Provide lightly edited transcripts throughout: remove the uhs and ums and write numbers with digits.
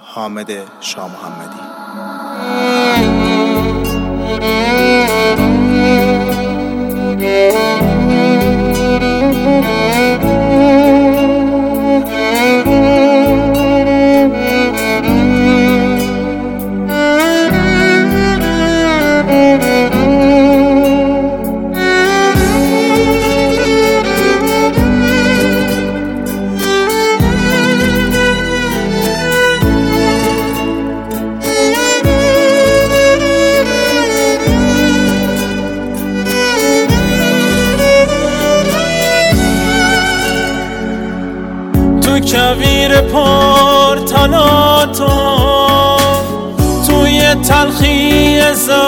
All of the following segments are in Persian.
حامد شاه محمدی. کویر پرتلاتو توی تلخی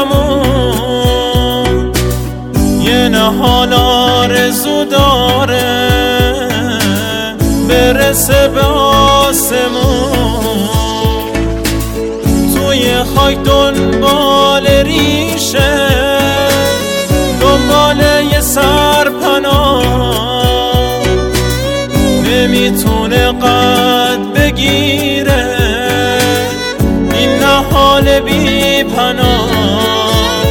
زمان یه نهال آرزو داره برسه به آسمون، توی خاک دنبال ریشه، دنبال یه سرپناه، نمیتونه قد بگیره این نهال بی پناه.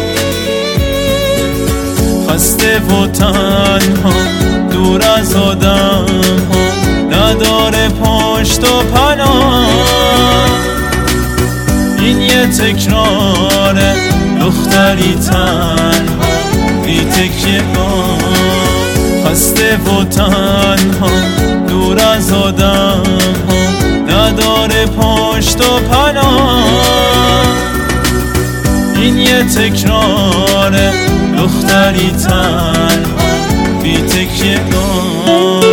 خسته و تنها دور از آدم ها، نداره پشت و پناه. این یه تکراره، دختری تنها بی تکیه‌گاه. خسته و تنها دور از آدم ها، نداره پشت و پناه. این یه تکراره، دختری تنها بی تکیه‌گاه.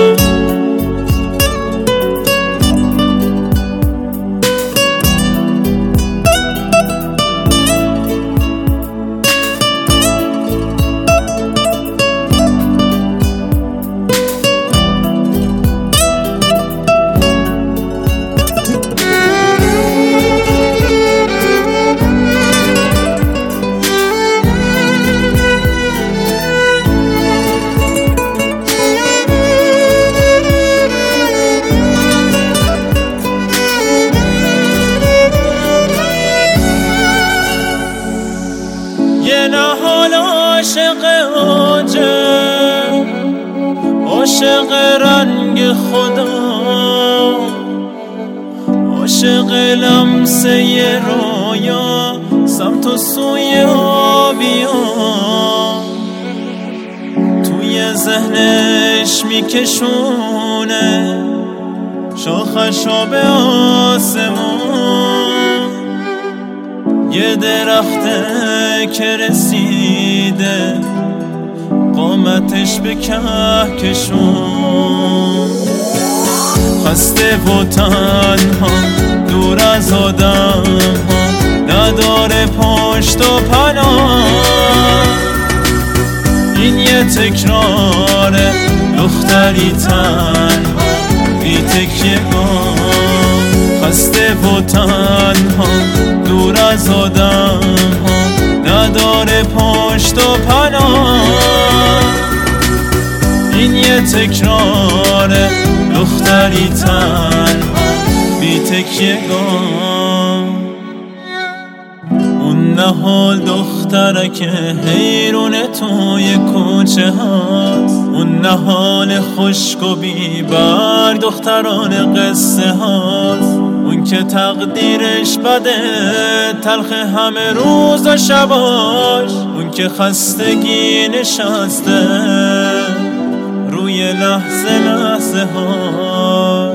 یه نهال عاشق عاجل، عاشق رنگ خدا، عاشق لمسه ی رویا، سمت و سوی آبیا. توی ذهنش میکشونه شاخشو به آسمون، یه درخته که رسیده قامتش به کهکشون. خسته و تنها دور از آدم ها، نداره پشت و پناه. این یه تکراره، دختری تنها بی تکیه‌گاه. خسته و تنها دور از آدم ها، نداره پشت و پناه. این یه تکراره، دختری تنها بی تکیه‌گاه. اون نهال دخترک حیرون توی کوچه هاست، اون نهال خشک و بی برگ دختران قصه هاست. اون که تقدیرش بده، تلخ همه روز و شباش. اون که خستگی نشسته روی لحظه لحظه ها.